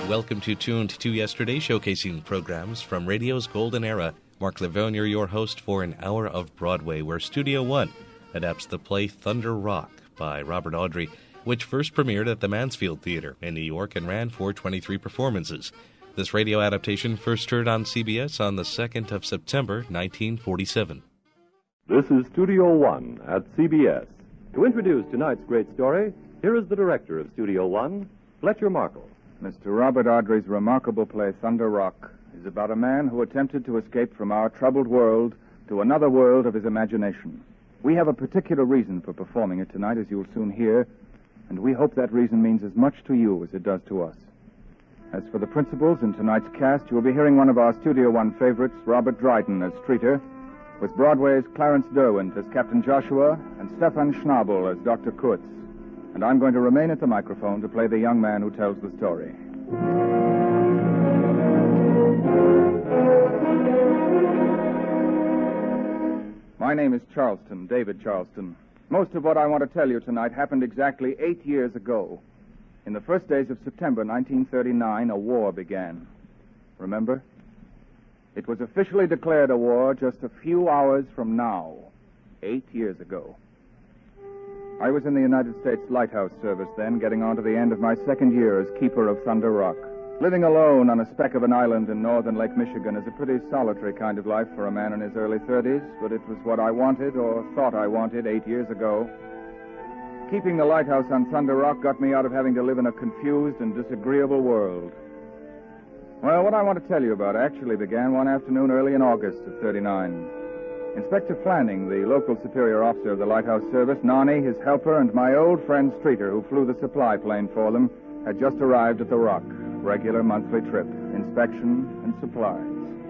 Welcome to Tuned to Yesterday, showcasing programs from radio's golden era. Mark Lavogne, your host for an hour of Broadway, where Studio One adapts the play Thunder Rock by Robert Audrey, which first premiered at the Mansfield Theater in New York and ran for 23 performances. This radio adaptation first heard on CBS on the 2nd of September, 1947. This is Studio One at CBS. To introduce tonight's great story, here is the director of Studio One, Fletcher Markle. Mr. Robert Audrey's remarkable play, Thunder Rock, is about a man who attempted to escape from our troubled world to another world of his imagination. We have a particular reason for performing it tonight, as you'll soon hear, and we hope that reason means as much to you as it does to us. As for the principals in tonight's cast, you'll be hearing one of our Studio One favorites, Robert Dryden, as Streeter, with Broadway's Clarence Derwent as Captain Joshua and Stefan Schnabel as Dr. Kurtz. And I'm going to remain at the microphone to play the young man who tells the story. My name is Charleston, David Charleston. Most of what I want to tell you tonight happened exactly 8 years ago. In the first days of September 1939, a war began. Remember? It was officially declared a war just a few hours from now, 8 years ago. I was in the United States Lighthouse Service then, getting on to the end of my second year as keeper of Thunder Rock. Living alone on a speck of an island in northern Lake Michigan is a pretty solitary kind of life for a man in his early 30s, but it was what I wanted, or thought I wanted, 8 years ago. Keeping the lighthouse on Thunder Rock got me out of having to live in a confused and disagreeable world. Well, what I want to tell you about actually began one afternoon early in August of 39. Inspector Flanning, the local superior officer of the Lighthouse Service, Nani, his helper, and my old friend Streeter, who flew the supply plane for them, had just arrived at the Rock. Regular monthly trip, inspection and supplies.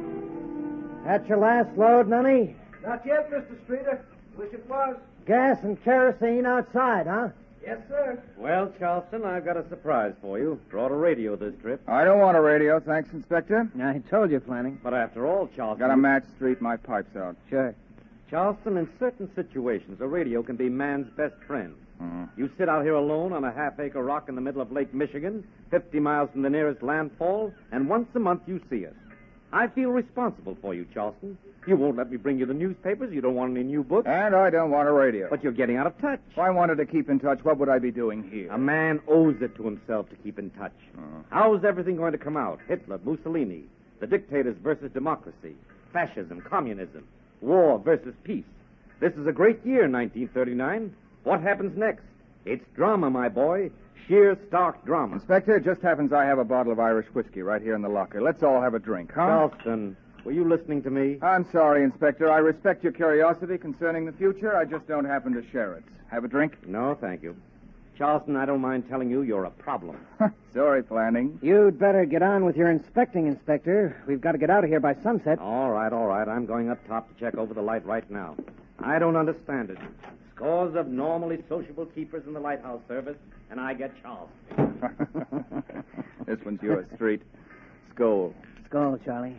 That's your last load, Nani? Not yet, Mr. Streeter. Wish it was. Gas and kerosene outside, huh? Yes, sir. Well, Charleston, I've got a surprise for you. Brought a radio this trip. I don't want a radio, thanks, Inspector. I told you, Flanning. But after all, Charleston... Got a match, Street, my pipe's out. Sure. Charleston, in certain situations, a radio can be man's best friend. Mm-hmm. You sit out here alone on a half-acre rock in the middle of Lake Michigan, 50 miles from the nearest landfall, and once a month you see us. I feel responsible for you, Charleston. You won't let me bring you the newspapers. You don't want any new books. And I don't want a radio. But you're getting out of touch. If I wanted to keep in touch, what would I be doing here? A man owes it to himself to keep in touch. How's everything going to come out? Hitler, Mussolini, the dictators versus democracy, fascism, communism, war versus peace. This is a great year, 1939. What happens next? It's drama, my boy. Sheer, stark drama. Inspector, it just happens I have a bottle of Irish whiskey right here in the locker. Let's all have a drink, huh? Charleston, were you listening to me? I'm sorry, Inspector. I respect your curiosity concerning the future. I just don't happen to share it. Have a drink? No, thank you. Charleston, I don't mind telling you you're a problem. Sorry, Flanning. You'd better get on with your inspecting, Inspector. We've got to get out of here by sunset. All right. I'm going up top to check over the light right now. I don't understand it. Scores of normally sociable keepers in the Lighthouse Service, and I get Charleston. This one's yours, Street. Skull. Skull, Charlie.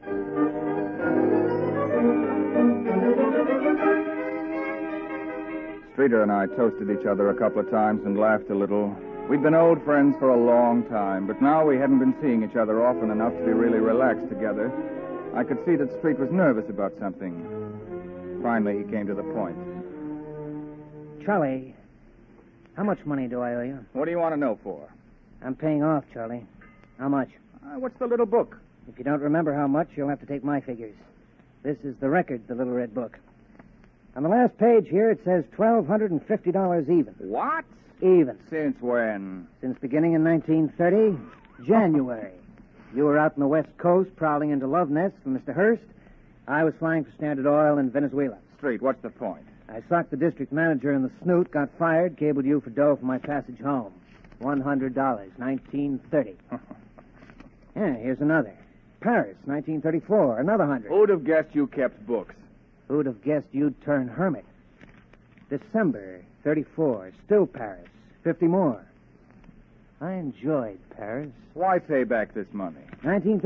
Streeter and I toasted each other a couple of times and laughed a little. We'd been old friends for a long time, but now we hadn't been seeing each other often enough to be really relaxed together. I could see that Street was nervous about something. Finally, he came to the point. Charlie, how much money do I owe you? What do you want to know for? I'm paying off, Charlie. How much? What's the little book? If you don't remember how much, you'll have to take my figures. This is the record, the little red book. On the last page here, it says $1,250 even. What? Even. Since when? Since beginning in 1930, January. You were out on the West Coast prowling into love nests for Mr. Hearst. I was flying for Standard Oil in Venezuela. Street, what's the point? I socked the district manager in the snoot, got fired, cabled you for dough for my passage home. $100, 1930. Yeah, here's another. Paris, 1934, another 100. Who'd have guessed you kept books? Who'd have guessed you'd turn hermit? December, 34, still Paris, 50 more. I enjoyed Paris. Why pay back this money?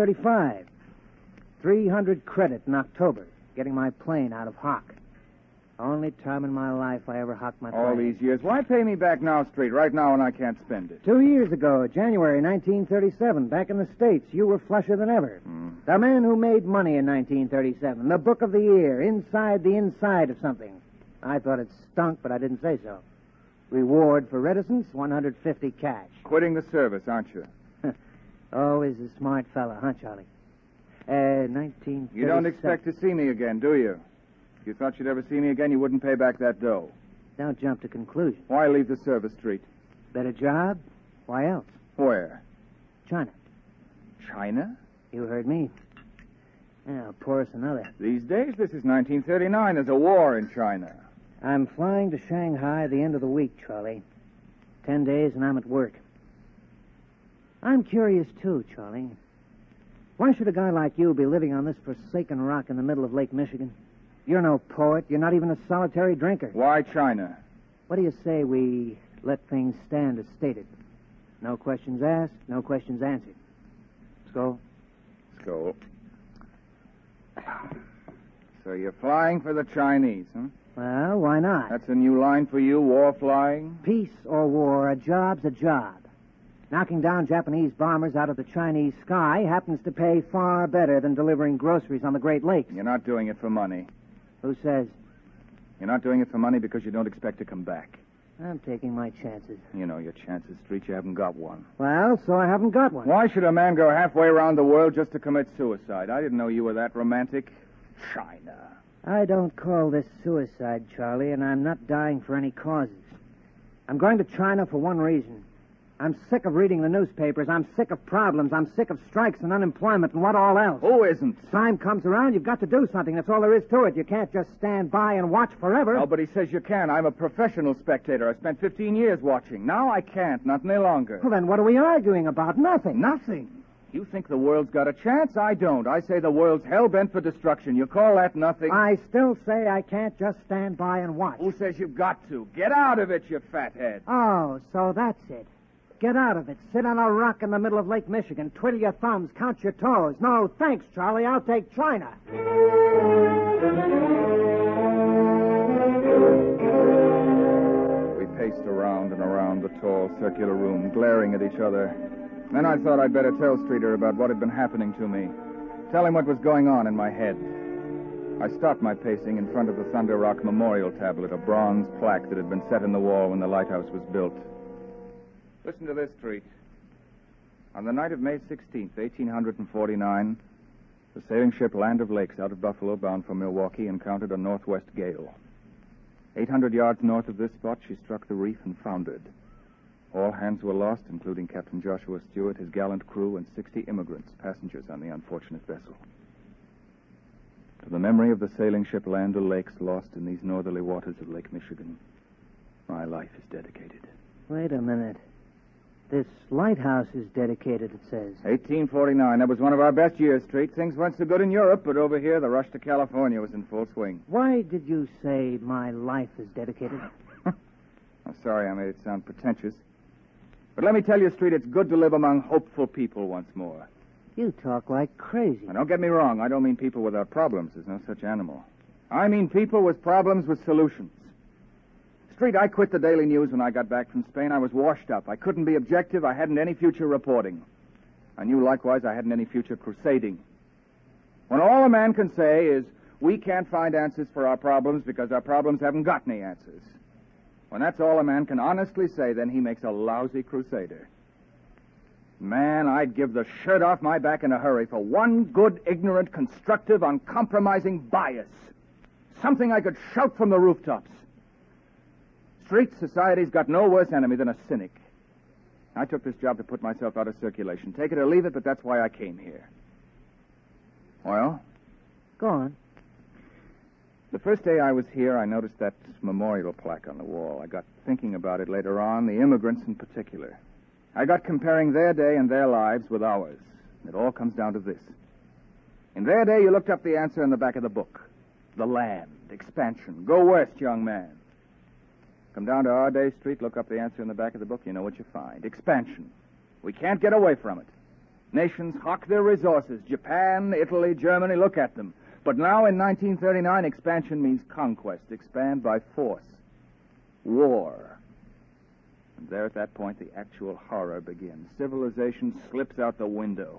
1935, 300 credit in October, getting my plane out of hock. Only time in my life I ever hocked my All flag. these years. Why pay me back now, Street, right now when I can't spend it? 2 years ago, January 1937, back in the States, you were flusher than ever. The man who made money in 1937, the book of the year, inside the inside of something. I thought it stunk, but I didn't say so. Reward for reticence, $150 cash. Quitting the service, aren't you? Always a smart fella, huh, Charlie? 1937. You don't expect to see me again, do you? If you thought you'd ever see me again, you wouldn't pay back that dough. Don't jump to conclusions. Why leave the service, Street? Better job? Why else? Where? China. China? You heard me. Now, pour us another. These days, this is 1939. There's a war in China. I'm flying to Shanghai at the end of the week, Charlie. 10 days and I'm at work. I'm curious, too, Charlie. Why should a guy like you be living on this forsaken rock in the middle of Lake Michigan? You're no poet. You're not even a solitary drinker. Why China? What do you say we let things stand as stated? No questions asked, no questions answered. Let's go. Let's go. So you're flying for the Chinese, huh? Well, why not? That's a new line for you, war flying? Peace or war, a job's a job. Knocking down Japanese bombers out of the Chinese sky happens to pay far better than delivering groceries on the Great Lakes. You're not doing it for money. Who says? You're not doing it for money because you don't expect to come back. I'm taking my chances. You know your chances, Street. You haven't got one. Well, so I haven't got one. Why should a man go halfway around the world just to commit suicide? I didn't know you were that romantic. China. I don't call this suicide, Charlie, and I'm not dying for any causes. I'm going to China for one reason. I'm sick of reading the newspapers. I'm sick of problems. I'm sick of strikes and unemployment and what all else. Who isn't? Time comes around, you've got to do something. That's all there is to it. You can't just stand by and watch forever. Nobody says you can. I'm a professional spectator. I spent 15 years watching. Now I can't. Not any longer. Well, then what are we arguing about? Nothing. Nothing. You think the world's got a chance? I don't. I say the world's hell-bent for destruction. You call that nothing? I still say I can't just stand by and watch. Who says you've got to? Get out of it, you fathead. Oh, so that's it. Get out of it. Sit on a rock in the middle of Lake Michigan. Twiddle your thumbs. Count your toes. No, thanks, Charlie. I'll take China. We paced around and around the tall circular room, glaring at each other. Then I thought I'd better tell Streeter about what had been happening to me. Tell him what was going on in my head. I stopped my pacing in front of the Thunder Rock Memorial tablet, a bronze plaque that had been set in the wall when the lighthouse was built. Listen to this, Street. On the night of May 16th, 1849, the sailing ship Land of Lakes out of Buffalo, bound for Milwaukee, encountered a northwest gale. 800 yards north of this spot, she struck the reef and foundered. All hands were lost, including Captain Joshua Stewart, his gallant crew, and 60 immigrants, passengers on the unfortunate vessel. To the memory of the sailing ship Land of Lakes lost in these northerly waters of Lake Michigan, my life is dedicated. Wait a minute. This lighthouse is dedicated, it says. 1849. That was one of our best years, Street. Things weren't so good in Europe, but over here, the rush to California was in full swing. Why did you say my life is dedicated? I'm sorry I made it sound pretentious. But let me tell you, Street, it's good to live among hopeful people once more. You talk like crazy. Now, don't get me wrong. I don't mean people without problems. There's no such animal. I mean people with problems with solutions. Street, I quit the Daily News when I got back from Spain. I was washed up. I couldn't be objective. I hadn't any future reporting. I knew, likewise, I hadn't any future crusading. When all a man can say is, we can't find answers for our problems because our problems haven't got any answers. When that's all a man can honestly say, then he makes a lousy crusader. Man, I'd give the shirt off my back in a hurry for one good, ignorant, constructive, uncompromising bias. Something I could shout from the rooftops. Street society's got no worse enemy than a cynic. I took this job to put myself out of circulation. Take it or leave it, but that's why I came here. Well? Go on. The first day I was here, I noticed that memorial plaque on the wall. I got thinking about it later on, the immigrants in particular. I got comparing their day and their lives with ours. It all comes down to this. In their day, you looked up the answer in the back of the book. The land, expansion. Go west, young man. Come down to our day, Street, look up the answer in the back of the book, you know what you find. Expansion. We can't get away from it. Nations hawk their resources. Japan, Italy, Germany, look at them. But now in 1939, expansion means conquest. Expand by force. War. And there at that point, the actual horror begins. Civilization slips out the window.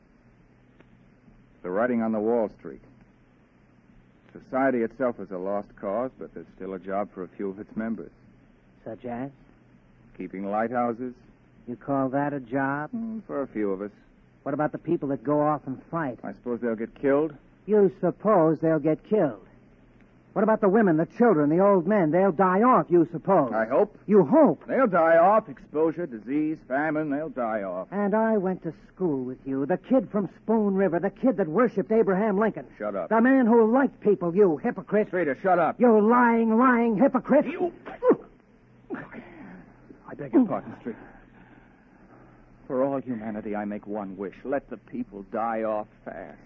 The writing on the wall, Street. Society itself is a lost cause, but there's still a job for a few of its members. Such as? Keeping lighthouses. You call that a job? For a few of us. What about the people that go off and fight? I suppose they'll get killed. You suppose they'll get killed. What about the women, the children, the old men? They'll die off, you suppose. I hope. You hope. They'll die off. Exposure, disease, famine, they'll die off. And I went to school with you. The kid from Spoon River, the kid that worshipped Abraham Lincoln. Shut up. The man who liked people, you hypocrite. Streeter, shut up. You lying hypocrite. You... I beg your pardon, Street. For all humanity, I make one wish. Let the people die off fast.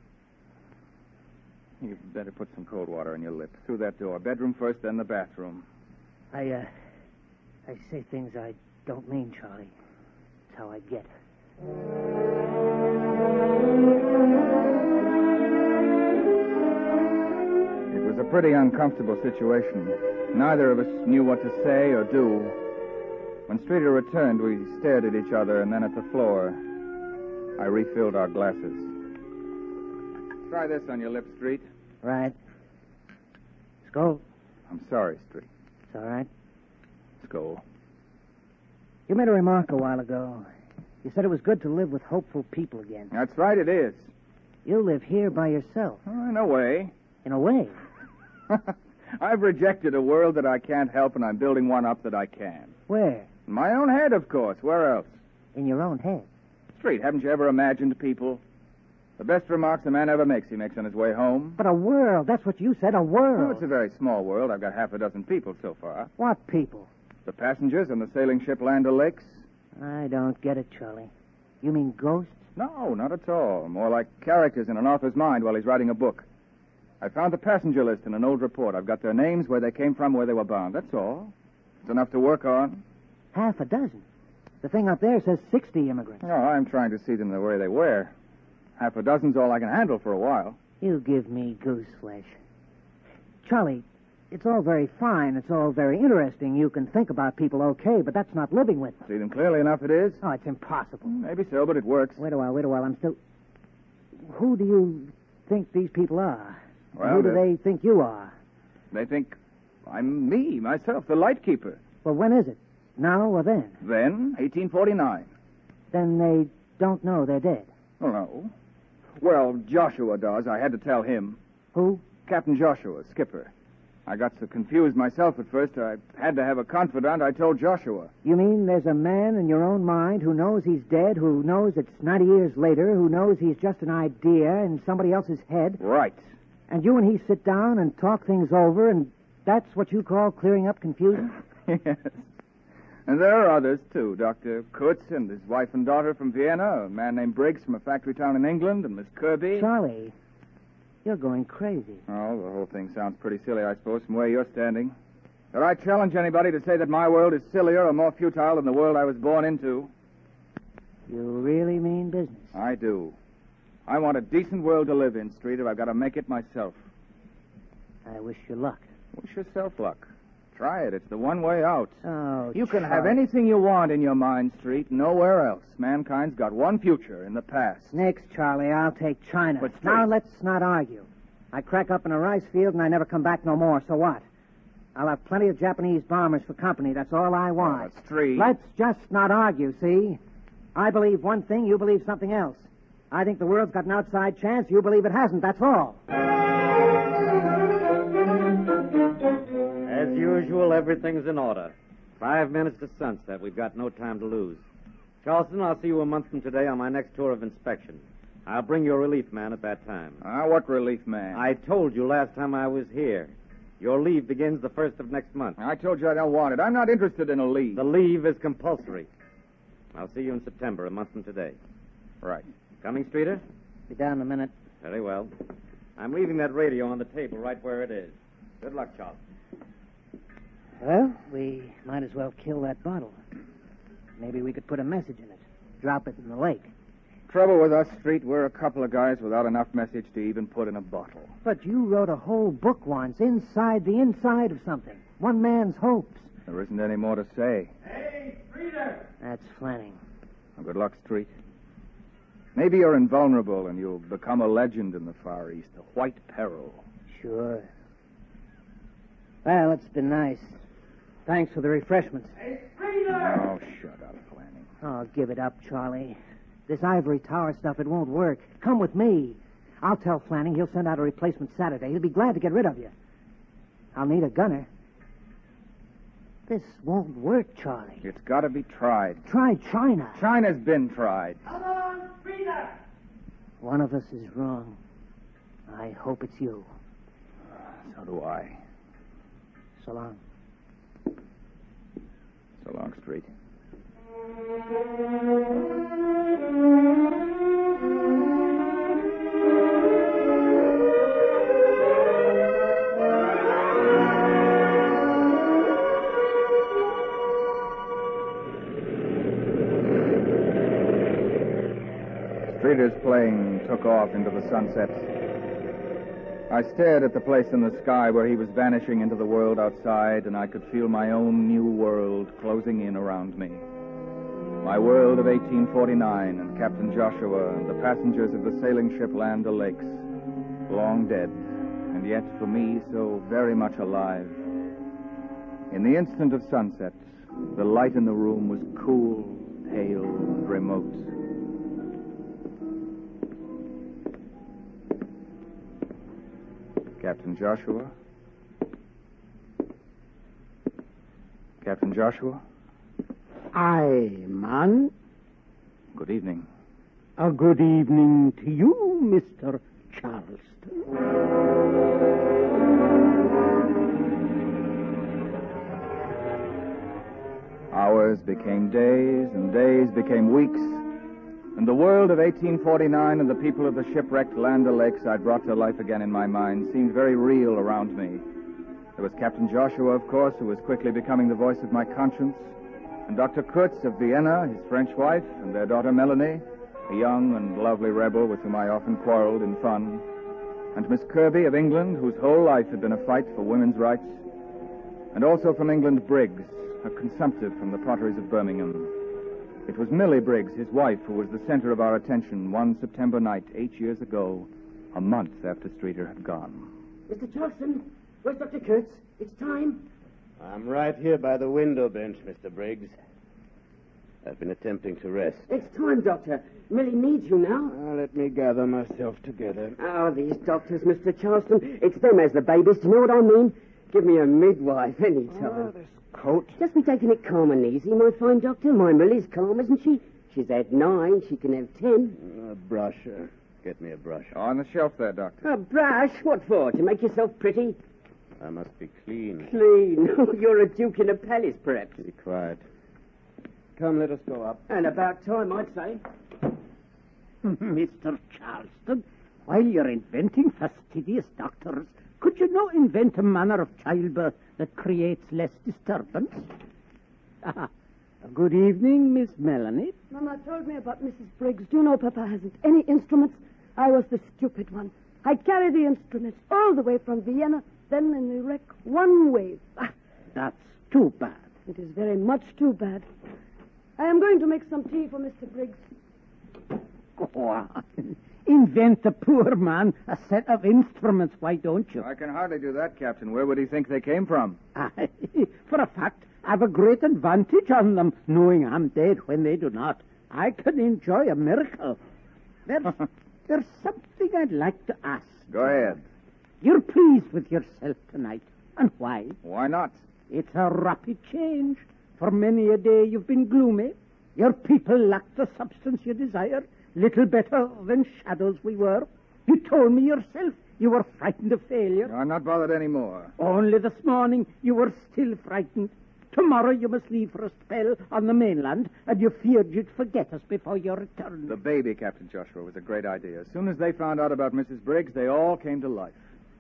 You'd better put some cold water on your lip. Through that door. Bedroom first, then the bathroom. I say things I don't mean, Charlie. That's how I get. It was a pretty uncomfortable situation. Neither of us knew what to say or do. When Streeter returned, we stared at each other and then at the floor. I refilled our glasses. Try this on your lips, Street. Right. Skull. I'm sorry, Street. It's all right. Skull. You made a remark a while ago. You said it was good to live with hopeful people again. That's right, it is. You live here by yourself. In a way. In a way. I've rejected a world that I can't help, and I'm building one up that I can. Where? In my own head, of course. Where else? In your own head. Street, haven't you ever imagined people? The best remarks a man ever makes, he makes on his way home. But a world. That's what you said, a world. Oh, it's a very small world. I've got half a dozen people so far. What people? The passengers on the sailing ship Land O'Lakes. I don't get it, Charlie. You mean ghosts? No, not at all. More like characters in an author's mind while he's writing a book. I found the passenger list in an old report. I've got their names, where they came from, where they were bound. That's all. It's enough to work on. Half a dozen. The thing up there says 60 immigrants. No, I'm trying to see them the way they were. Half a dozen's all I can handle for a while. You give me goose flesh. Charlie, it's all very fine. It's all very interesting. You can think about people okay, but that's not living with them. See them clearly enough, it is? Oh, it's impossible. Maybe so, but it works. Wait a while. I'm still... Who do you think these people are? Well, Who do they think you are? They think I'm me, myself, the light keeper. Well, when is it? Now or then? Then, 1849. Then they don't know they're dead. Oh, no. Well, Joshua does. I had to tell him. Who? Captain Joshua, skipper. I got so confused myself at first, I had to have a confidant. I told Joshua. You mean there's a man in your own mind who knows he's dead, who knows it's 90 years later, who knows he's just an idea in somebody else's head? Right. And you and he sit down and talk things over, and that's what you call clearing up confusion? Yes. And there are others, too. Dr. Kutz and his wife and daughter from Vienna, a man named Briggs from a factory town in England, and Miss Kirby. Charlie, you're going crazy. Oh, the whole thing sounds pretty silly, I suppose, from where you're standing. But I challenge anybody to say that my world is sillier or more futile than the world I was born into. You really mean business? I do. I want a decent world to live in, Street, if I've got to make it myself. I wish you luck. Wish yourself luck. Try it. It's the one way out. Oh, You can have Charlie. anything you want in your mind, Street, nowhere else. Mankind's got one future in the past. Next, Charlie, I'll take China. But now straight- let's not argue. I crack up in a rice field and I never come back no more, so what? I'll have plenty of Japanese bombers for company. That's all I want. Oh, that's Street. Let's just not argue, see? I believe one thing, you believe something else. I think the world's got an outside chance. You believe it hasn't. That's all. As usual, everything's in order. 5 minutes to sunset. We've got no time to lose. Charleston, I'll see you a month from today on my next tour of inspection. I'll bring you a relief man at that time. What relief, man? I told you last time I was here. Your leave begins the 1st of next month. I told you I don't want it. I'm not interested in a leave. The leave is compulsory. I'll see you in September, a month from today. Right. Coming, Streeter? Be down in a minute. Very well. I'm leaving that radio on the table right where it is. Good luck, Charleston. Well, we might as well kill that bottle. Maybe we could put a message in it. Drop it in the lake. Trouble with us, Street, we're a couple of guys without enough message to even put in a bottle. But you wrote a whole book once, inside the inside of something. One man's hopes. There isn't any more to say. Hey, Streeter! That's Flanning. Well, good luck, Street. Maybe you're invulnerable and you'll become a legend in the Far East, a white peril. Sure. Well, it's been nice. Thanks for the refreshments. Hey, Streeter! Oh, shut up, Flanning. Oh, give it up, Charlie. This ivory tower stuff, it won't work. Come with me. I'll tell Flanning he'll send out a replacement Saturday. He'll be glad to get rid of you. I'll need a gunner. This won't work, Charlie. It's got to be tried. Try China. China's been tried. Come on, Streeter! One of us is wrong. I hope it's you. So do I. So long. So long, Street. Streeter's plane took off into the sunset. I stared at the place in the sky where he was vanishing into the world outside, and I could feel my own new world closing in around me. My world of 1849 and Captain Joshua and the passengers of the sailing ship Land O'Lakes, long dead, and yet for me so very much alive. In the instant of sunset, the light in the room was cool, pale, and remote. Captain Joshua? Captain Joshua? Aye, man. Good evening. A good evening to you, Mr. Charleston. Hours became days, and days became weeks, and the world of 1849 and the people of the shipwrecked Land O'Lakes I'd brought to life again in my mind seemed very real around me. There was Captain Joshua, of course, who was quickly becoming the voice of my conscience, and Dr. Kurtz of Vienna, his French wife, and their daughter Melanie, a young and lovely rebel with whom I often quarreled in fun, and Miss Kirby of England, whose whole life had been a fight for women's rights, and also from England Briggs, a consumptive from the potteries of Birmingham. It was Millie Briggs, his wife, who was the center of our attention one September night 8 years ago, a month after Streeter had gone. Mr. Charleston, where's Dr. Kurtz? It's time. I'm right here by the window bench, Mr. Briggs. I've been attempting to rest. It's time, Doctor. Millie needs you now. Let me gather myself together. Oh, these doctors, Mr. Charleston. It's them as the babies. Do you know what I mean? Give me a midwife any time. This coat. Just be taking it calm and easy, my fine doctor. My Millie's calm, isn't she? She's had 9. She can have 10. A brush. Get me a brush. On the shelf there, Doctor. A brush? What for? To make yourself pretty? I must be clean. Clean? You're a duke in a palace, perhaps. Be quiet. Come, let us go up. And about time, I'd say. Mr. Charleston, while you're inventing fastidious doctors, could you not invent a manner of childbirth that creates less disturbance? Good evening, Miss Melanie. Mama told me about Mrs. Briggs. Do you know Papa hasn't any instruments? I was the stupid one. I carried the instruments all the way from Vienna, then in the wreck, one wave. That's too bad. It is very much too bad. I am going to make some tea for Mr. Briggs. Go on. Invent the poor man a set of instruments, why don't you? I can hardly do that, Captain. Where would he think they came from? For a fact, I've a great advantage on them, knowing I'm dead when they do not. I can enjoy a miracle. There's something I'd like to ask. Go ahead. You're pleased with yourself tonight. And why? Why not? It's a rapid change. For many a day you've been gloomy. Your people lack the substance you desire. Little better than shadows we were. You told me yourself you were frightened of failure. No, I'm not bothered anymore. Only this morning you were still frightened. Tomorrow you must leave for a spell on the mainland, and you feared you'd forget us before your return. The baby, Captain Joshua, was a great idea. As soon as they found out about Mrs. Briggs, they all came to life.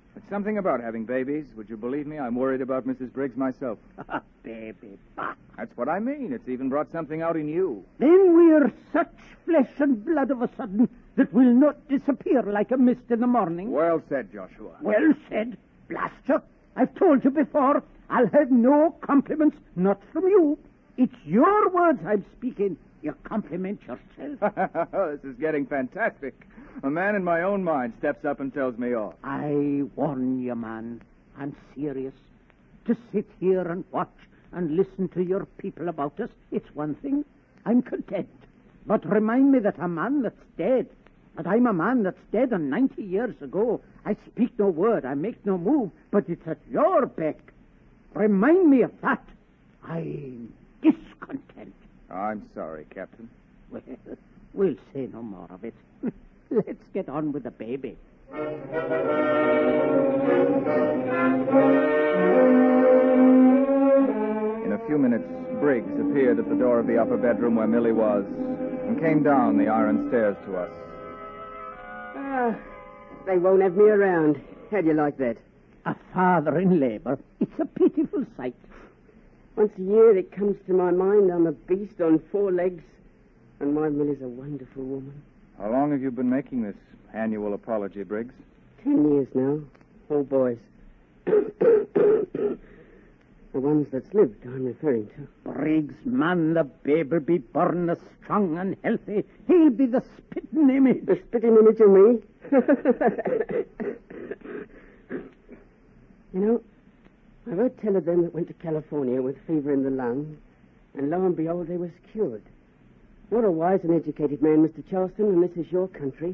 It's something about having babies. Would you believe me? I'm worried about Mrs. Briggs myself. Baby, bah. That's what I mean. It's even brought something out in you. Then we're such flesh and blood of a sudden that we'll not disappear like a mist in the morning. Well said, Joshua. Well said. Blast you. I've told you before, I'll have no compliments, not from you. It's your words I'm speaking. You compliment yourself. This is getting fantastic. A man in my own mind steps up and tells me off. I warn you, man. I'm serious. To sit here and watch and listen to your people about us, it's one thing. I'm content. But remind me that a man that's dead, and I'm a man that's dead and 90 years ago. I speak no word, I make no move, but it's at your beck. Remind me of that. I'm discontent. I'm sorry, Captain. Well, we'll say no more of it. Let's get on with the baby. In a few minutes, Briggs appeared at the door of the upper bedroom where Millie was and came down the iron stairs to us. They won't have me around. How'd you like that? A father in labor. It's a pitiful sight. Once a year it comes to my mind I'm a beast on 4 legs, and my Millie's a wonderful woman. How long have you been making this annual apology, Briggs? 10 years now. All boys. The ones that's lived, I'm referring to. Briggs, man, the baby'll be born as strong and healthy. He'll be the spitting image. The spitting image of me? You know, I've heard tell of them that went to California with fever in the lung, and lo and behold, they was cured. You're a wise and educated man, Mr. Charleston, and this is your country.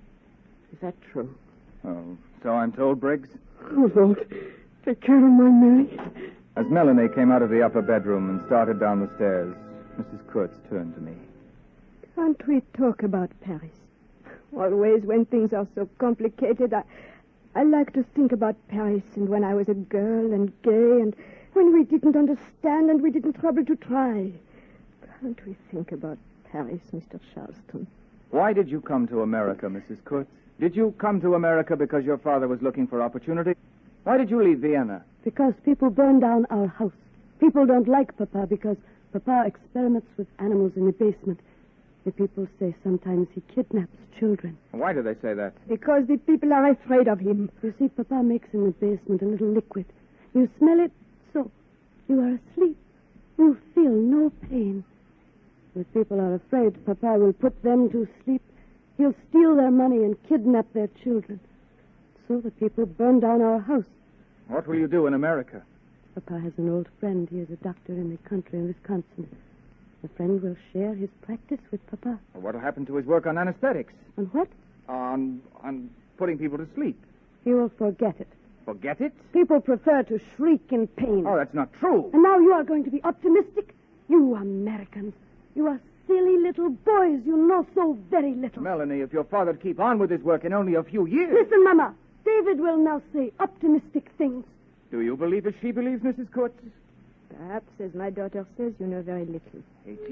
Is that true? Oh, so I'm told, Briggs. Oh, Lord, take care of my Millie. As Melanie came out of the upper bedroom and started down the stairs, Mrs. Kurtz turned to me. Can't we talk about Paris? Always when things are so complicated, I like to think about Paris and when I was a girl and gay and when we didn't understand and we didn't trouble to try. Can't we think about Paris, Mr. Charleston? Why did you come to America, Mrs. Kurtz? Did you come to America because your father was looking for opportunity? Why did you leave Vienna? Because people burn down our house. People don't like Papa because Papa experiments with animals in the basement. The people say sometimes he kidnaps children. Why do they say that? Because the people are afraid of him. You see, Papa makes in the basement a little liquid. You smell it, so you are asleep. You feel no pain. The people are afraid Papa will put them to sleep. He'll steal their money and kidnap their children. So the people burn down our house. What will you do in America? Papa has an old friend. He is a doctor in the country in Wisconsin. The friend will share his practice with Papa. Well, what'll happen to his work on anesthetics? On what? On putting people to sleep. He will forget it. Forget it? People prefer to shriek in pain. Oh, that's not true. And now you are going to be optimistic? You Americans. You are silly little boys. You know so very little. Melanie, if your father'd keep on with his work in only a few years... Listen, Mama. David will now say optimistic things. Do you believe as she believes, Mrs. Kurtz? Perhaps, as my daughter says, you know very little.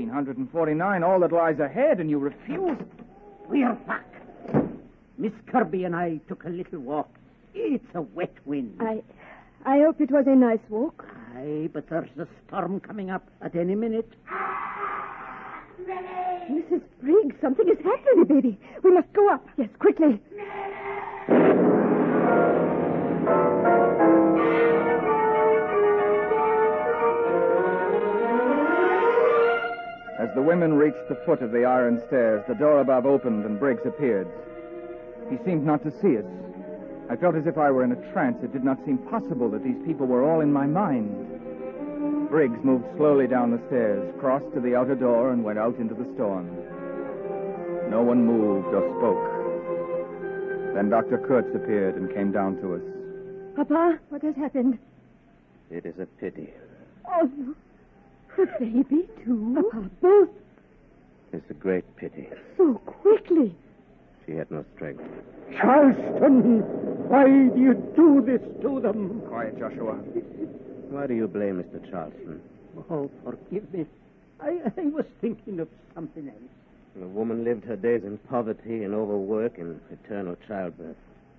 1849, all that lies ahead, and you refuse. We're back. Miss Kirby and I took a little walk. It's a wet wind. I hope it was a nice walk. Aye, but there's a storm coming up at any minute. Mrs. Briggs, something has happened, baby. We must go up. Yes, quickly. As the women reached the foot of the iron stairs, the door above opened and Briggs appeared. He seemed not to see us. I felt as if I were in a trance. It did not seem possible that these people were all in my mind. Briggs moved slowly down the stairs, crossed to the outer door, and went out into the storm. No one moved or spoke. Then Dr. Kurtz appeared and came down to us. Papa, what has happened? It is a pity. Oh, no. The baby, too? Papa, both. It's a great pity. So quickly. She had no strength. Charleston, why do you do this to them? Quiet, Joshua. Why do you blame Mr. Charleston? Oh, forgive me. I was thinking of something else. The woman lived her days in poverty and overwork and eternal childbirth.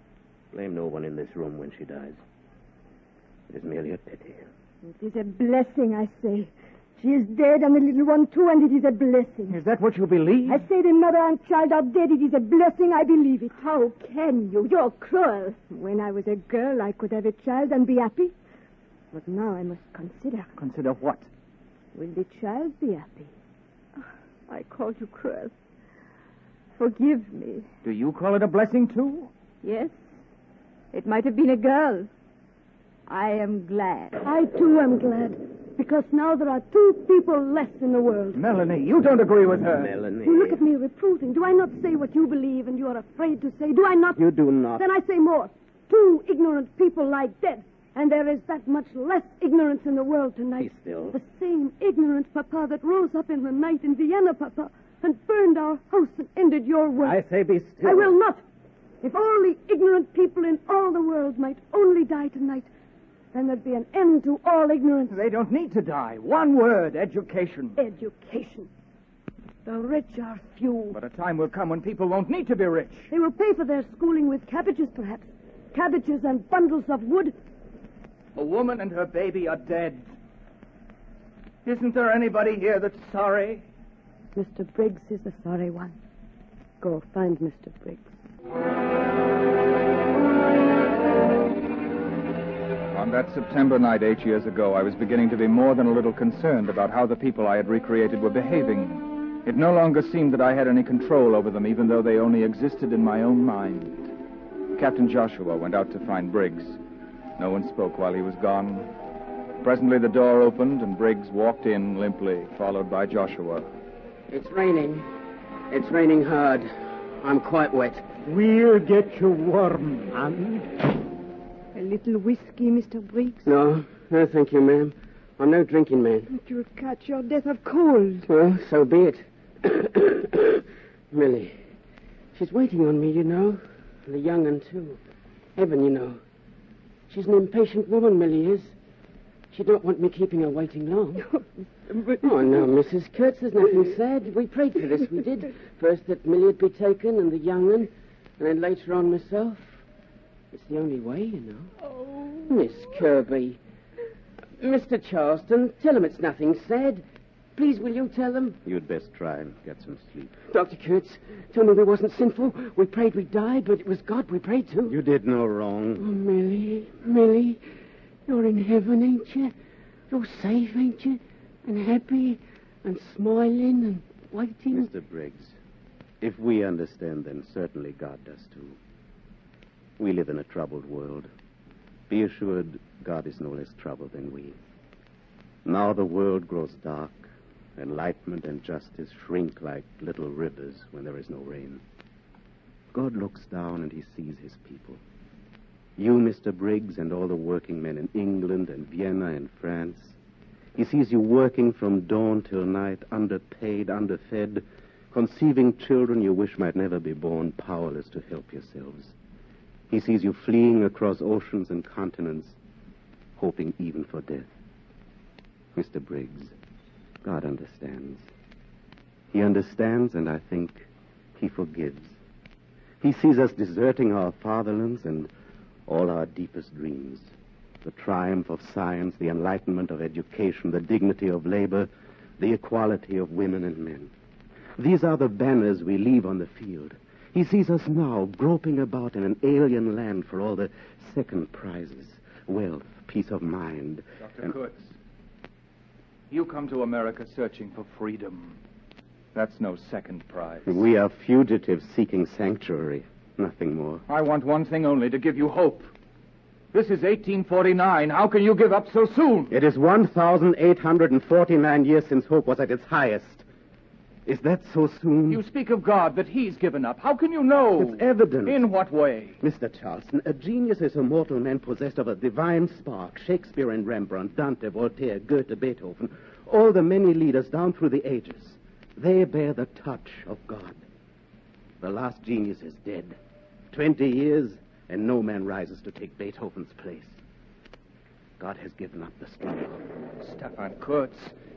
Blame no one in this room when she dies. It is merely a pity. It is a blessing, I say. She is dead, and the little one, too, and it is a blessing. Is that what you believe? I say the mother and child are dead. It is a blessing. I believe it. How can you? You're cruel. When I was a girl, I could have a child and be happy. But now I must consider. Consider what? Will the child be happy? Oh, I called you cruel. Forgive me. Do you call it a blessing, too? Yes. It might have been a girl. I am glad. I, too, am glad. Because now there are 2 people less in the world. Melanie, you don't agree with her. Melanie. You look at me reproving. Do I not say what you believe and you are afraid to say? Do I not? You do not. Then I say more. 2 ignorant people lie dead. And there is that much less ignorance in the world tonight. Be still. The same ignorant Papa that rose up in the night in Vienna, Papa, and burned our house and ended your work. I say be still. I will not. If all the ignorant people in all the world might only die tonight, then there'd be an end to all ignorance. They don't need to die. One word, education. Education. The rich are few. But a time will come when people won't need to be rich. They will pay for their schooling with cabbages, perhaps. Cabbages and bundles of wood. A woman and her baby are dead. Isn't there anybody here that's sorry? Mr. Briggs is the sorry one. Go find Mr. Briggs. On that September night 8 years ago, I was beginning to be more than a little concerned about how the people I had recreated were behaving. It no longer seemed that I had any control over them, even though they only existed in my own mind. Captain Joshua went out to find Briggs. No one spoke while he was gone. Presently the door opened and Briggs walked in limply, followed by Joshua. It's raining. It's raining hard. I'm quite wet. We'll get you warm, and A little whiskey, Mr. Briggs? No, thank you, ma'am. I'm no drinking man. But you'll catch your death of cold. Well, so be it. Millie. She's waiting on me, you know. And the young un, too. Evan, you know. She's an impatient woman, Millie is. She'd not want me keeping her waiting long. Oh, no, Mrs. Kurtz, there's nothing sad. We prayed for this, we did. First that Millie'd be taken and the young un, and then later on myself. It's the only way, you know. Oh. Miss Kirby. Mr. Charleston, tell them it's nothing sad. Please, will you tell them? You'd best try and get some sleep. Dr. Kurtz, tell me we wasn't sinful. We prayed we'd die, but it was God we prayed to. You did no Oh, wrong. Millie, you're in heaven, ain't you? You're safe, ain't you? And happy and smiling and waiting. Mr. Briggs, if we understand, then certainly God does too. We live in a troubled world. Be assured, God is no less troubled than we. Now the world grows dark. Enlightenment and justice shrink like little rivers when there is no rain. God looks down and he sees his people. You, Mr. Briggs, and all the working men in England and Vienna and France. He sees you working from dawn till night, underpaid, underfed, conceiving children you wish might never be born, powerless to help yourselves. He sees you fleeing across oceans and continents, hoping even for death. Mr. Briggs, God understands. He understands, and I think he forgives. He sees us deserting our fatherlands and all our deepest dreams. The triumph of science, the enlightenment of education, the dignity of labor, the equality of women and men. These are the banners we leave on the field. He sees us now groping about in an alien land for all the second prizes, wealth, peace of mind. Dr. Kurtz, you come to America searching for freedom. That's no second prize. We are fugitives seeking sanctuary, nothing more. I want one thing only, to give you hope. This is 1849. How can you give up so soon? It is 1,849 years since hope was at its highest. Is that so soon? You speak of God, that he's given up. How can you know? It's evident. In what way? Mr. Charleston, a genius is a mortal man possessed of a divine spark. Shakespeare and Rembrandt, Dante, Voltaire, Goethe, Beethoven, all the many leaders down through the ages. They bear the touch of God. The last genius is dead. 20 years, and no man rises to take Beethoven's place. God has given up the struggle. Stefan Kurtz,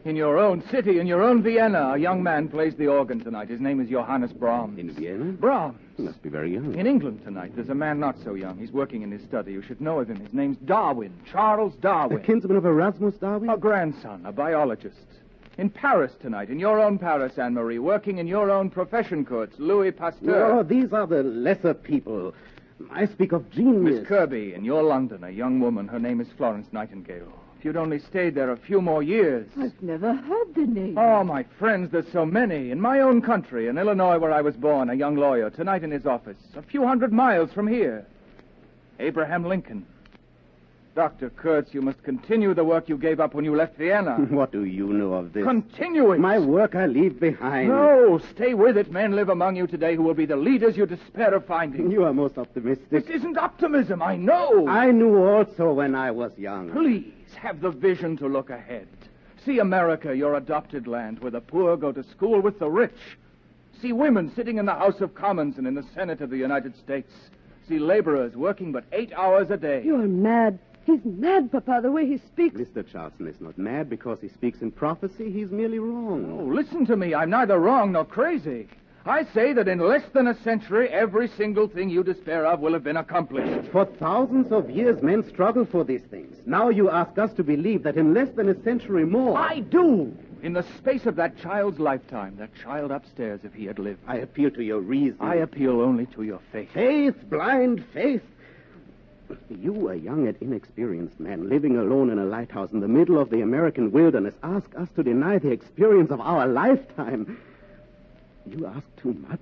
In your own city, in your own Vienna, a young man plays the organ tonight. His name is Johannes Brahms. In Vienna? Brahms. He must be very young. In England tonight, there's a man not so young. He's working in his study. You should know of him. His name's Darwin, Charles Darwin. A kinsman of Erasmus Darwin? A grandson, a biologist. In Paris tonight, in your own Paris, Anne-Marie, working in your own profession, Kurtz, Louis Pasteur. No, these are the lesser people. I speak of genius. Miss Kirby, in your London, a young woman. Her name is Florence Nightingale. If you'd only stayed there a few more years. I've never heard the name. Oh, my friends, there's so many. In my own country, in Illinois, where I was born, a young lawyer, tonight in his office, a few hundred miles from here. Abraham Lincoln. Dr. Kurtz, you must continue the work you gave up when you left Vienna. What do you know of this? Continue it. My work I leave behind. No, stay with it. Men live among you today who will be the leaders you despair of finding. You are most optimistic. This isn't optimism, I know. I knew also when I was young. Please, have the vision to look ahead. See America, your adopted land, where the poor go to school with the rich. See women sitting in the House of Commons and in the Senate of the United States. See laborers working but 8 hours a day. You're mad. He's mad, Papa, the way he speaks. Mr. Charleston is not mad because he speaks in prophecy. He's merely wrong. Oh, listen to me. I'm neither wrong nor crazy. I say that in less than a century, every single thing you despair of will have been accomplished. For thousands of years, men struggled for these things. Now you ask us to believe that in less than a century more... I do! In the space of that child's lifetime, that child upstairs, if he had lived. I appeal to your reason. I appeal only to your faith. Faith, blind faith. You, a young and inexperienced man, living alone in a lighthouse in the middle of the American wilderness, ask us to deny the experience of our lifetime. You ask too much.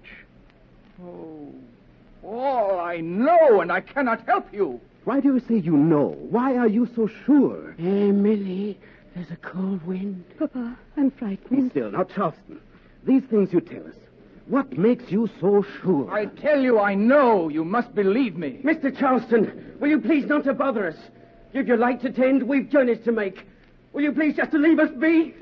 Oh, all I know, and I cannot help you. Why do you say you know? Why are you so sure? Millie, there's a cold wind. Papa, I'm frightened. Be still. Now, Charleston, these things you tell us, what makes you so sure? I tell you I know. You must believe me. Mr. Charleston, will you please not to bother us? You've your light to tend, we've journeys to make. Will you please just to leave us be?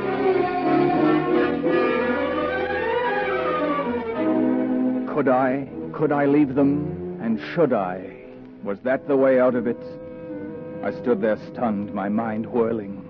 Could I leave them? And should I? Was that the way out of it? I stood there stunned, my mind whirling.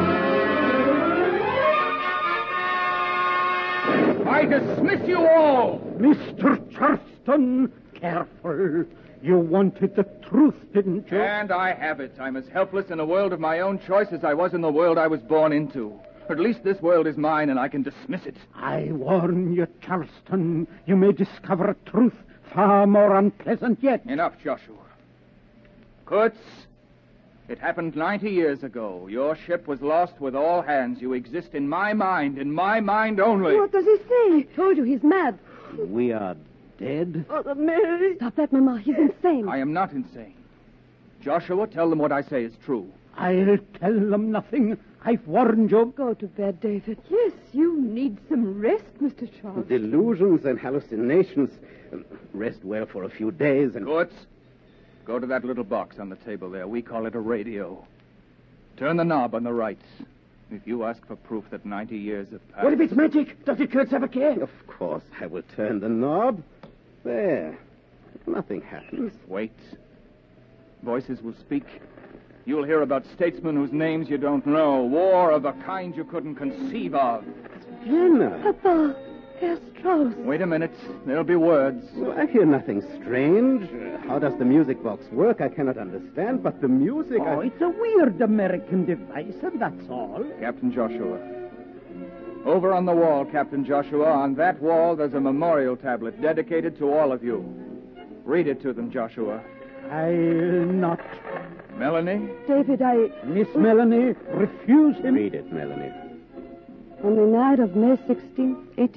I dismiss you all! Mr. Charleston, careful. You wanted the truth, didn't you? And I have it. I'm as helpless in a world of my own choice as I was in the world I was born into. At least this world is mine, and I can dismiss it. I warn you, Charleston, you may discover a truth far more unpleasant yet. Enough, Joshua. Kurtz, it happened 90 years ago. Your ship was lost with all hands. You exist in my mind only. What does he say? I told you he's mad. We are dead? Oh, Mary. Stop that, Mama. He's insane. I am not insane. Joshua, tell them what I say is true. I'll tell them nothing. I've warned you. Go to bed, David. Yes, you need some rest, Mr. Charles. Delusions and hallucinations. Rest well for a few days and... Kurtz, go to that little box on the table there. We call it a radio. Turn the knob on the right. If you ask for proof that 90 years have passed... What if it's magic? Dr. Kurtz, have a care. Of course, I will turn the knob. There. Nothing happens. Wait. Voices will speak. You'll hear about statesmen whose names you don't know. War of a kind you couldn't conceive of. Vienna. Papa, Herr Strauss. Wait a minute. There'll be words. Well, I hear nothing strange. How does the music box work? I cannot understand, but the music... It's a weird American device, and that's all. Captain Joshua. Over on the wall, Captain Joshua. On that wall, there's a memorial tablet dedicated to all of you. Read it to them, Joshua. I'll not. Melanie? David, Miss Melanie, refuse him. Read it, Melanie. On the night of May 16,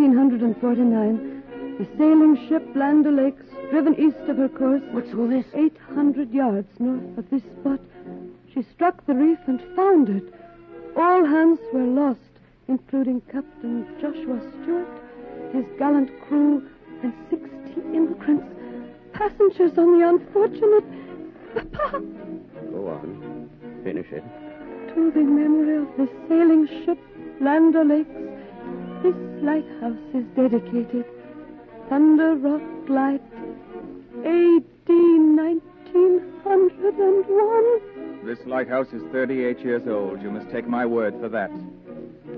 1849, the sailing ship Land O'Lakes, driven east of her course... What's all this? 800 yards north of this spot. She struck the reef and foundered. All hands were lost, including Captain Joshua Stewart, his gallant crew, and 60 immigrants, passengers on the unfortunate... Papa! Go on. Finish it. To the memory of the sailing ship Land O'Lakes, this lighthouse is dedicated. Thunder Rock Light, A.D. 1901. This lighthouse is 38 years old. You must take my word for that.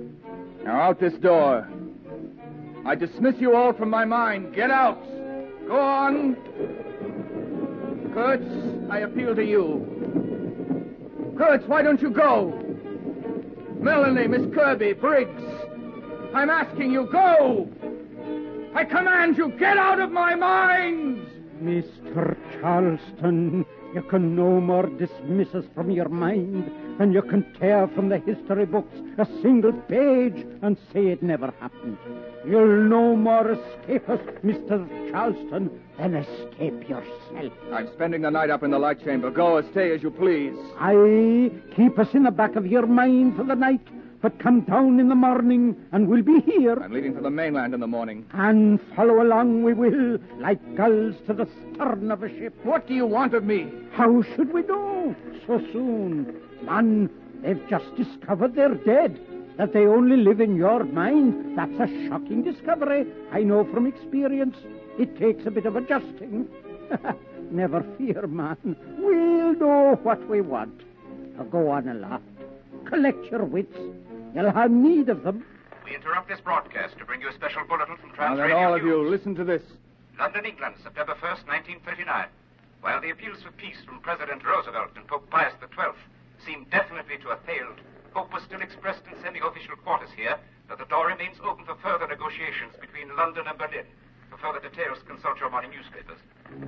Now out this door. I dismiss you all from my mind. Get out. Go on. Kurtz, I appeal to you. Kurtz, why don't you go? Melanie, Miss Kirby, Briggs. I'm asking you, go! I command you, get out of my mind! Mr. Charleston, you can no more dismiss us from your mind than you can tear from the history books a single page and say it never happened. You'll no more escape us, Mr. Charleston, than escape yourself. I'm spending the night up in the light chamber. Go or stay as you please. Aye, keep us in the back of your mind for the night, but come down in the morning and we'll be here. I'm leaving for the mainland in the morning. And follow along we will, like gulls to the stern of a ship. What do you want of me? How should we know so soon? Man, they've just discovered they're dead. That they only live in your mind, that's a shocking discovery. I know from experience. It takes a bit of adjusting. Never fear, man. We'll know what we want. Now go on aloft. Collect your wits. You'll have need of them. We interrupt this broadcast to bring you a special bulletin from Now then, Transradio all of News. you, listen to this. London, England, September 1st, 1939. While the appeals for peace from President Roosevelt and Pope Pius XII seemed definitely to have failed, hope was still expressed in semi-official quarters here that the door remains open for further negotiations between London and Berlin. For further details, consult your morning newspapers.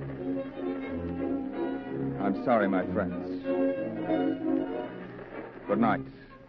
I'm sorry, my friends. Good night.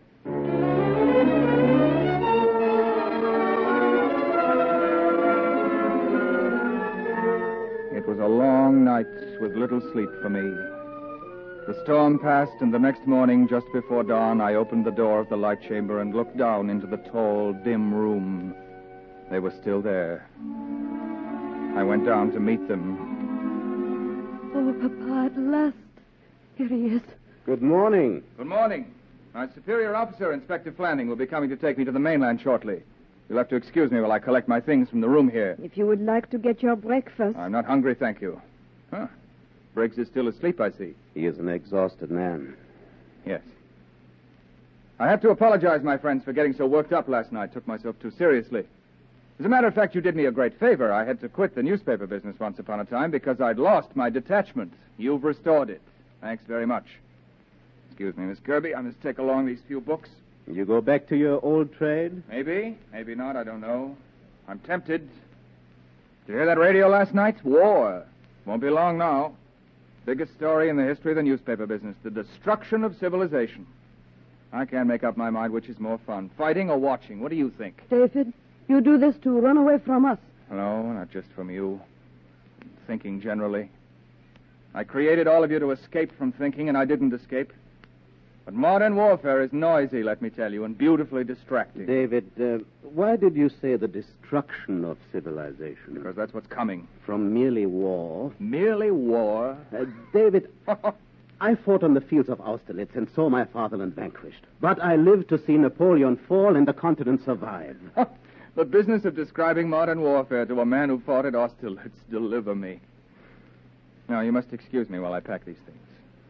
It was a long night with little sleep for me. The storm passed, and the next morning, just before dawn, I opened the door of the light chamber and looked down into the tall, dim room. They were still there. I went down to meet them. Oh, Papa, at last. Here he is. Good morning. Good morning. My superior officer, Inspector Flanning, will be coming to take me to the mainland shortly. You'll have to excuse me while I collect my things from the room here. If you would like to get your breakfast. I'm not hungry, thank you. Huh. Briggs is still asleep, I see. He is an exhausted man. Yes. I have to apologize, my friends, for getting so worked up last night. Took myself too seriously. As a matter of fact, you did me a great favor. I had to quit the newspaper business once upon a time because I'd lost my detachment. You've restored it. Thanks very much. Excuse me, Miss Kirby. I must take along these few books. You go back to your old trade? Maybe. Maybe not. I don't know. I'm tempted. Did you hear that radio last night? War. Won't be long now. Biggest story in the history of the newspaper business. The destruction of civilization. I can't make up my mind which is more fun, fighting or watching. What do you think? David, you do this to run away from us. No, not just from you. Thinking generally. I created all of you to escape from thinking, and I didn't escape. But modern warfare is noisy, let me tell you, and beautifully distracting. David, why did you say the destruction of civilization? Because that's what's coming. From merely war? Merely war? David, I fought on the fields of Austerlitz and saw my fatherland vanquished. But I lived to see Napoleon fall and the continent survive. The business of describing modern warfare to a man who fought at Austerlitz, deliver me. Now, you must excuse me while I pack these things.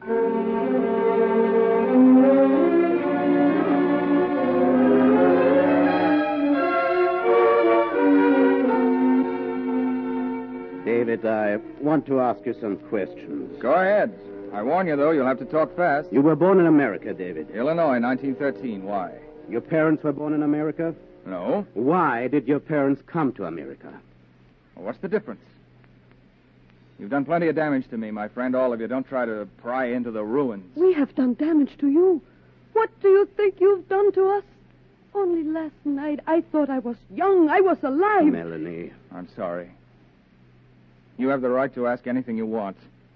David, I want to ask you some questions. Go ahead. I warn you, though, you'll have to talk fast. You were born in America, David. Illinois, 1913. Why? Your parents were born in America? No. Why did your parents come to America? Well, what's the difference? You've done plenty of damage to me, my friend, all of you. Don't try to pry into the ruins. We have done damage to you. What do you think you've done to us? Only last night I thought I was young. I was alive. Melanie. I'm sorry. You have the right to ask anything you want.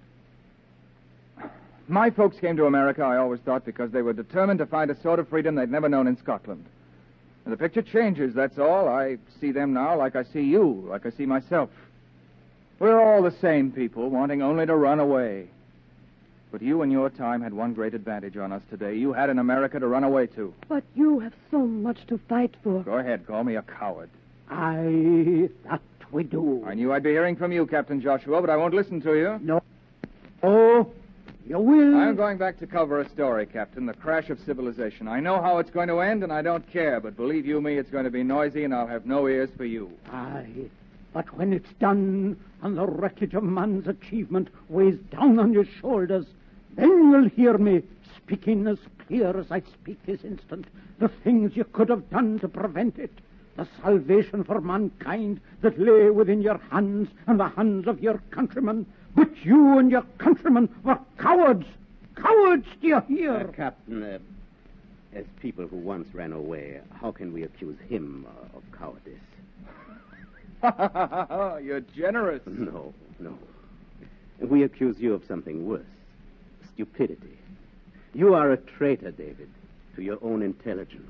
My folks came to America, I always thought, because they were determined to find a sort of freedom they'd never known in Scotland. And the picture changes, that's all. I see them now like I see you, like I see myself. We're all the same people, wanting only to run away. But you in your time had one great advantage on us today. You had an America to run away to. But you have so much to fight for. Go ahead, call me a coward. Aye, that we do. I knew I'd be hearing from you, Captain Joshua, but I won't listen to you. No. Oh, You will... I'm going back to cover a story, Captain. The crash of civilization. I know how it's going to end, and I don't care. But believe you me, it's going to be noisy, and I'll have no ears for you. Aye, but when it's done, and the wreckage of man's achievement weighs down on your shoulders, then you'll hear me speaking as clear as I speak this instant, the things you could have done to prevent it, the salvation for mankind that lay within your hands and the hands of your countrymen. But you and your countrymen were cowards. Cowards, do you hear? Captain, as people who once ran away, how can we accuse him of cowardice? You're generous. No. We accuse you of something worse. Stupidity. You are a traitor, David, to your own intelligence.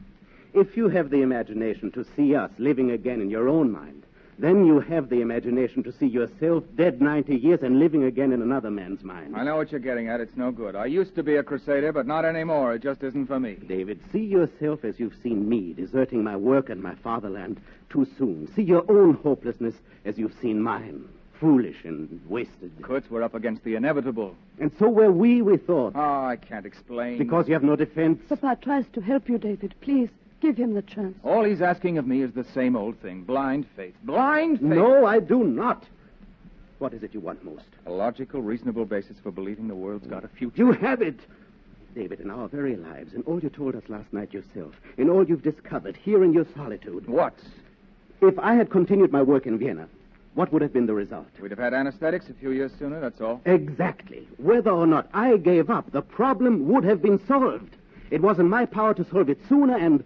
If you have the imagination to see us living again in your own mind, then you have the imagination to see yourself dead 90 years and living again in another man's mind. I know what you're getting at. It's no good. I used to be a crusader, but not anymore. It just isn't for me. David, see yourself as you've seen me, deserting my work and my fatherland too soon. See your own hopelessness as you've seen mine, foolish and wasted. Kurtz, we're up against the inevitable. And so were we thought. Oh, I can't explain. Because you have no defense. Papa tries to help you, David. Please, give him the chance. All he's asking of me is the same old thing. Blind faith. Blind faith. No, I do not. What is it you want most? A logical, reasonable basis for believing the world's got a future. You have it. David, in our very lives, in all you told us last night yourself, in all you've discovered here in your solitude. What? If I had continued my work in Vienna, what would have been the result? We'd have had anesthetics a few years sooner, that's all. Exactly. Whether or not I gave up, the problem would have been solved. It was in my power to solve it sooner, and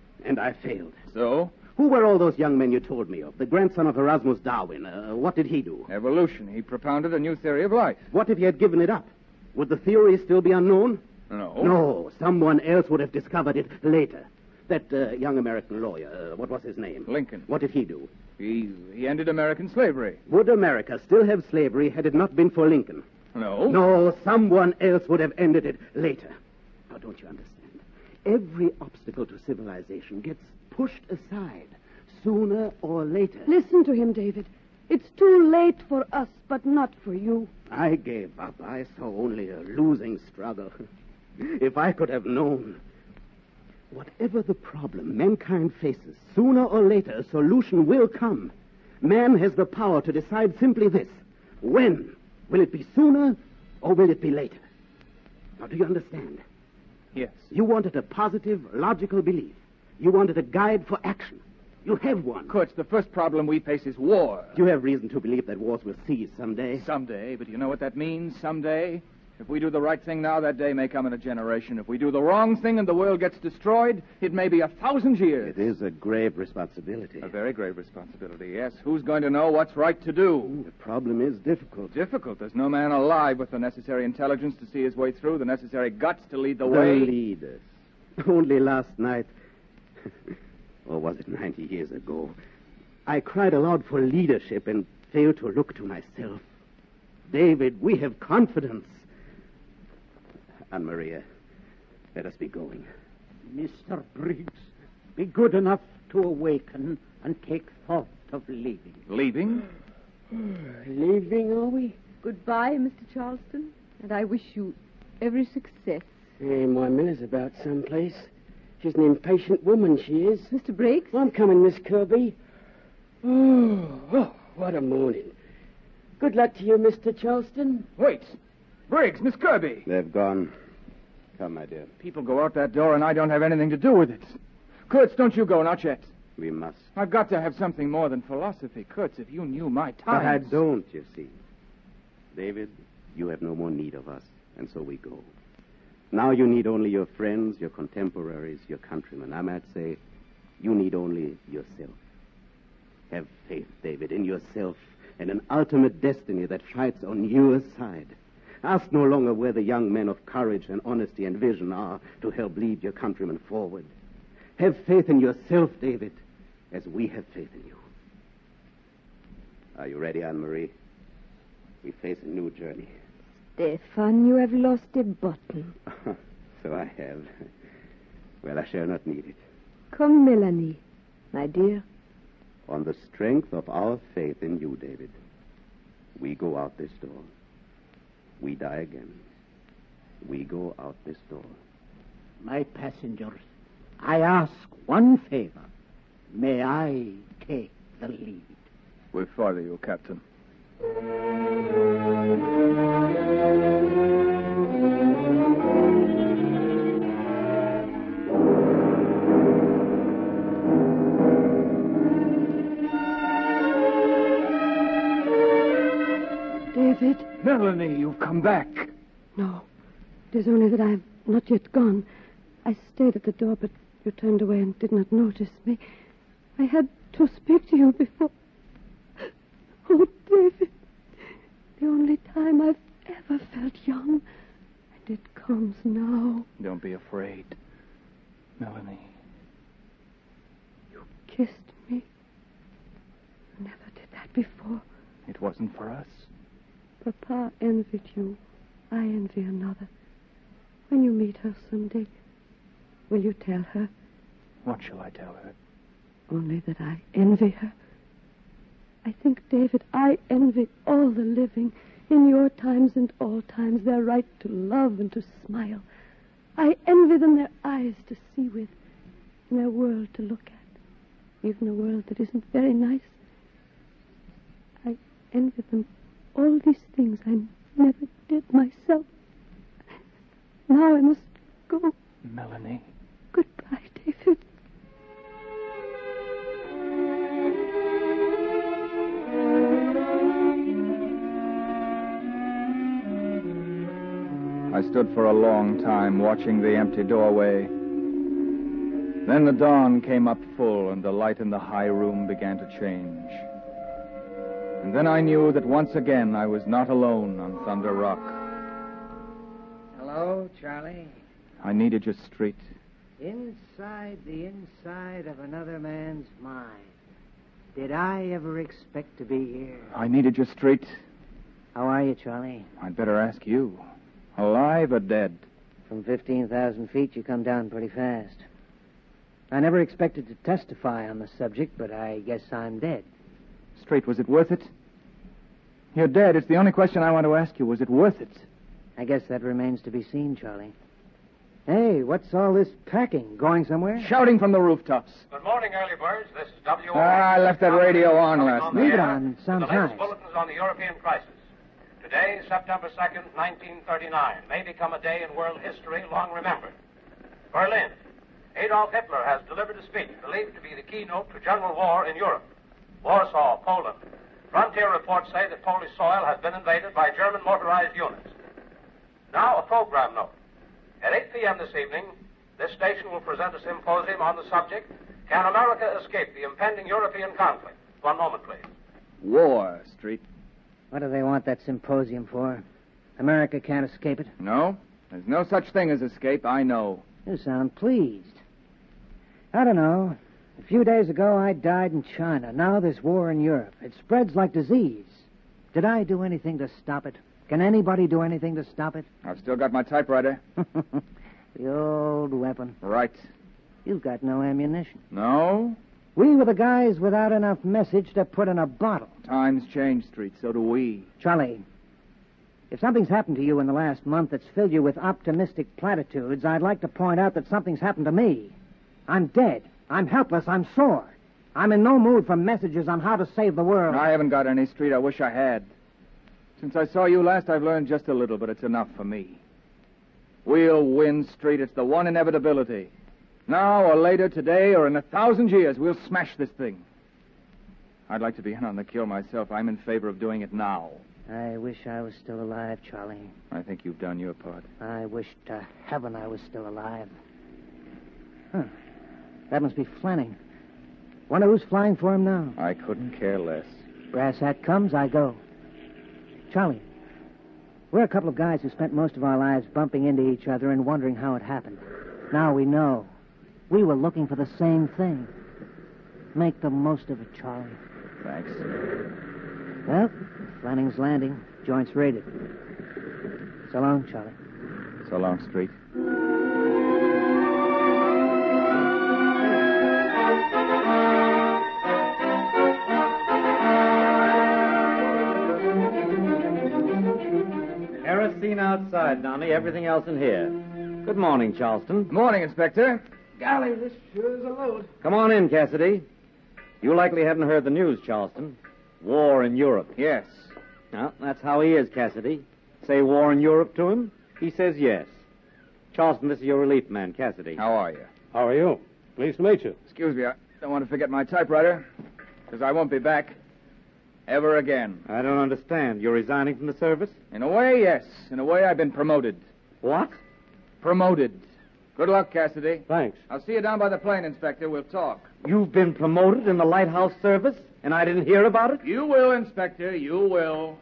I failed. So? Who were all those young men you told me of? The grandson of Erasmus Darwin. What did he do? Evolution. He propounded a new theory of life. What if he had given it up? Would the theory still be unknown? No. No, someone else would have discovered it later. That young American lawyer, what was his name? Lincoln. What did he do? He ended American slavery. Would America still have slavery had it not been for Lincoln? No. No, someone else would have ended it later. Now, don't you understand? Every obstacle to civilization gets pushed aside sooner or later. Listen to him, David. It's too late for us, but not for you. I gave up. I saw only a losing struggle. If I could have known. Whatever the problem mankind faces, sooner or later a solution will come. Man has the power to decide simply this. When? Will it be sooner or will it be later? Now, do you understand? Yes. You wanted a positive, logical belief. You wanted a guide for action. You have one. Kurtz, the first problem we face is war. You have reason to believe that wars will cease someday. Someday, but you know what that means, someday? If we do the right thing now, that day may come in a generation. If we do the wrong thing and the world gets destroyed, it may be 1,000 years. It is a grave responsibility. A very grave responsibility, yes. Who's going to know what's right to do? The problem is difficult. Difficult? There's no man alive with the necessary intelligence to see his way through, the necessary guts to lead the way. The leaders. Only last night, or was it 90 years ago, I cried aloud for leadership and failed to look to myself. David, we have confidence. Anne-Maria, let us be going. Mr. Briggs, be good enough to awaken and take thought of leaving. Leaving? Leaving, are we? Goodbye, Mr. Charleston, and I wish you every success. Hey, my miller's about someplace. She's an impatient woman, she is. Mr. Briggs? I'm coming, Miss Kirby. Oh, what a morning. Good luck to you, Mr. Charleston. Wait. Briggs, Miss Kirby. They've gone. Come, my dear. People go out that door, and I don't have anything to do with it. Kurtz, don't you go, not yet. We must. I've got to have something more than philosophy. Kurtz, if you knew my But I times... don't, you see. David, you have no more need of us, and so we go. Now you need only your friends, your contemporaries, your countrymen. I might say, you need only yourself. Have faith, David, in yourself and an ultimate destiny that fights on your side. Ask no longer where the young men of courage and honesty and vision are to help lead your countrymen forward. Have faith in yourself, David, as we have faith in you. Are you ready, Anne-Marie? We face a new journey. Stefan, you have lost a button. So I have. Well, I shall not need it. Come, Melanie, my dear. On the strength of our faith in you, David, we go out this door. We die again. We go out this door. My passengers, I ask one favor. May I take the lead? We follow you, Captain. David? Melanie, you've come back. No. It is only that I have not yet gone. I stayed at the door, but you turned away and did not notice me. I had to speak to you before. Oh, David. The only time I've ever felt young. And it comes now. Don't be afraid. Melanie. You kissed me. You never did that before. It wasn't for us. Papa envied you. I envy another. When you meet her someday, will you tell her? What shall I tell her? Only that I envy her. I think, David, I envy all the living in your times and all times their right to love and to smile. I envy them their eyes to see with and their world to look at, even a world that isn't very nice. I envy them all these things I never did myself. Now I must go. Melanie. Goodbye, David. I stood for a long time watching the empty doorway. Then the dawn came up full and the light in the high room began to change. And then I knew that once again I was not alone on Thunder Rock. Hello, Charlie. I needed your street. Inside the inside of another man's mind. Did I ever expect to be here? I needed your street. How are you, Charlie? I'd better ask you. Alive or dead? From 15,000 feet, you come down pretty fast. I never expected to testify on the subject, but I guess I'm dead. Street, was it worth it? You're dead. It's the only question I want to ask you. Was it worth it? I guess that remains to be seen, Charlie. Hey, what's all this packing? Going somewhere? Shouting from the rooftops. Good morning, early birds. This is W.O. I left that radio on last night. Leave it on. It sounds The latest nice. bulletins on the European crisis. Today, September 2nd, 1939, may become a day in world history long remembered. Berlin. Adolf Hitler has delivered a speech believed to be the keynote to general war in Europe. Warsaw, Poland. Frontier reports say that Polish soil has been invaded by German motorized units. Now, a program note. At 8 p.m. this evening, this station will present a symposium on the subject, Can America Escape the Impending European Conflict? One moment, please. War, Street. What do they want that symposium for? America can't escape it? No? There's no such thing as escape, I know. You sound pleased. I don't know. A few days ago, I died in China. Now there's war in Europe. It spreads like disease. Did I do anything to stop it? Can anybody do anything to stop it? I've still got my typewriter. The old weapon. Right. You've got no ammunition. No? We were the guys without enough message to put in a bottle. Times change, Street. So do we. Charlie, if something's happened to you in the last month that's filled you with optimistic platitudes, I'd like to point out that something's happened to me. I'm dead. I'm helpless. I'm sore. I'm in no mood for messages on how to save the world. I haven't got any, Street. I wish I had. Since I saw you last, I've learned just a little, but it's enough for me. We'll win, Street. It's the one inevitability. Now or later, today or in 1,000 years, we'll smash this thing. I'd like to be in on the kill myself. I'm in favor of doing it now. I wish I was still alive, Charlie. I think you've done your part. I wish to heaven I was still alive. Huh. That must be Flanning. Wonder who's flying for him now. I couldn't care less. Brass hat comes, I go. Charlie, we're a couple of guys who spent most of our lives bumping into each other and wondering how it happened. Now we know. We were looking for the same thing. Make the most of it, Charlie. Thanks. Well, Flanning's Landing. Joint's raided. So long, Charlie. So long, Street. Kerosene outside. right, Donnie. Everything else in here. Good morning, Charleston. Morning, Inspector. Golly, this sure is a load. Come on in, Cassidy. You likely haven't heard the news, Charleston. War in Europe. Yes. Well, that's how he is, Cassidy. Say war in Europe to him, he says yes. Charleston, this is your relief man, Cassidy. How are you? How are you? Pleased to meet you. Excuse me, I don't want to forget my typewriter, because I won't be back ever again. I don't understand. You're resigning from the service? In a way, yes. In a way, I've been promoted. What? Promoted. Good luck, Cassidy. Thanks. I'll see you down by the plane, Inspector. We'll talk. You've been promoted in the lighthouse service, and I didn't hear about it? You will, Inspector. You will.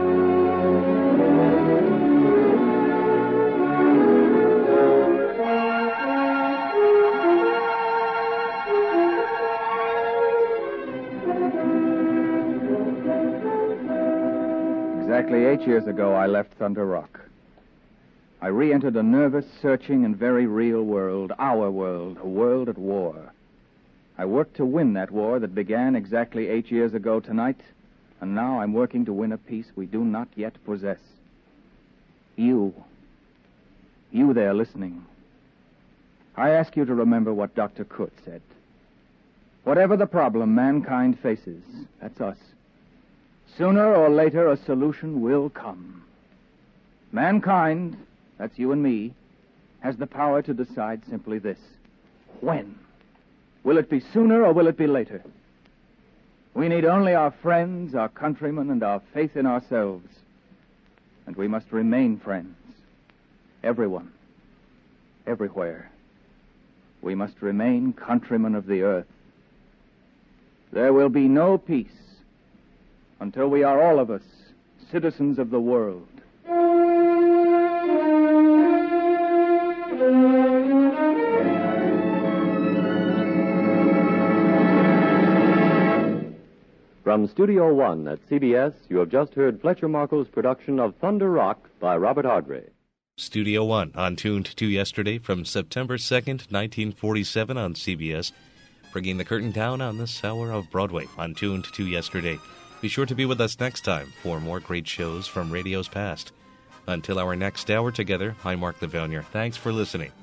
Exactly 8 years ago, I left Thunder Rock. I re-entered a nervous, searching, and very real world, our world, a world at war. I worked to win that war that began exactly 8 years ago tonight, and now I'm working to win a peace we do not yet possess. You there listening, I ask you to remember what Dr. Kurt said. Whatever the problem mankind faces, that's us. Sooner or later, a solution will come. Mankind, that's you and me, has the power to decide simply this. When? Will it be sooner or will it be later? We need only our friends, our countrymen, and our faith in ourselves. And we must remain friends. Everyone. Everywhere. We must remain countrymen of the earth. There will be no peace until we are all of us citizens of the world. From Studio One at CBS, you have just heard Fletcher Markle's production of Thunder Rock by Robert Audrey. Studio One, on Tuned to Yesterday from September 2nd, 1947 on CBS, bringing the curtain down on this hour of Broadway on Tuned to Yesterday. Be sure to be with us next time for more great shows from radio's past. Until our next hour together, I'm Mark Levonier. Thanks for listening.